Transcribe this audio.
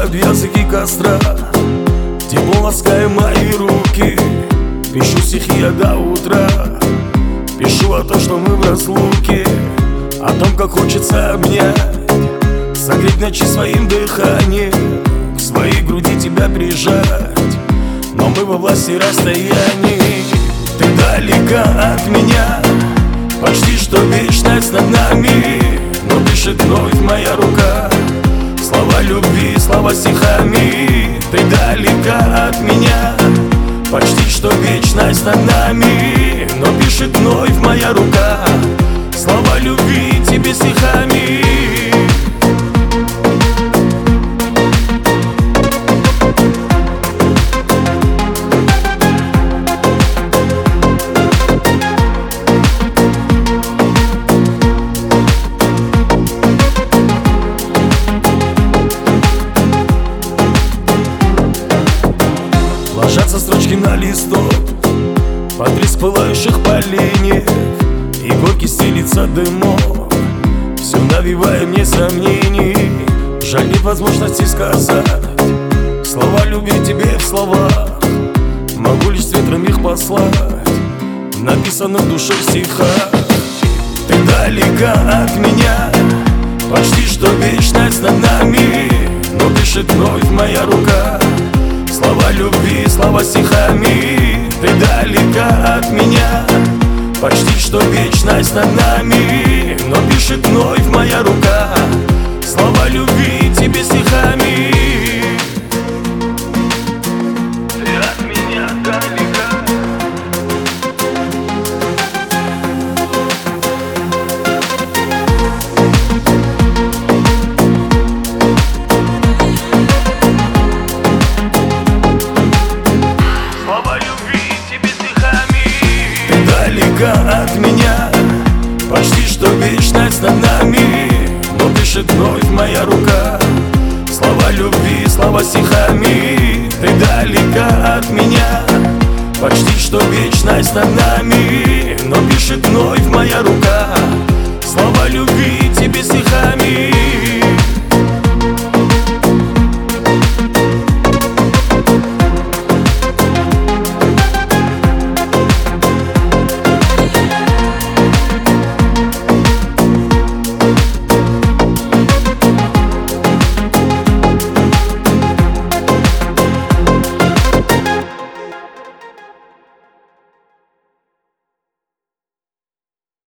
обжигают языки костра, тепло лаская мои руки. Пишу стихи я до утра, пишу о том, что мы в разлуке, о том, как хочется обнять, согреть ночи своим дыханием, к своей груди тебя прижать. Но мы во власти расстояний. Ты далека от меня, почти что вечность над нами, но дышит вновь моя рука. Слова любви, слова стихами. Ты далека от меня, почти что вечность над нами, но пишет вновь моя рука. Слова любви тебе стихами. Ложатся строчки на листок под блеск пылающих поленьев, и горки стелится дымок, все навевая мне сомнений. Жаль, нет возможности сказать слова любви тебе в словах. Могу лишь с ветром их послать в написанных в душе стихах. Ты далека от меня, почти что вечность над нами, но дышит вновь моя рука. Слова любви, слова стихами. Ты далека от меня, почти что вечность над нами, но пишет вновь моя рука. Слова любви тебе стихами. Ты от меня далека. Далека от меня, почти что вечность над нами, но дышит вновь моя рука. Слова любви, слова стихами. Ты далека от меня, почти что вечность над нами, но пишет вновь моя рука.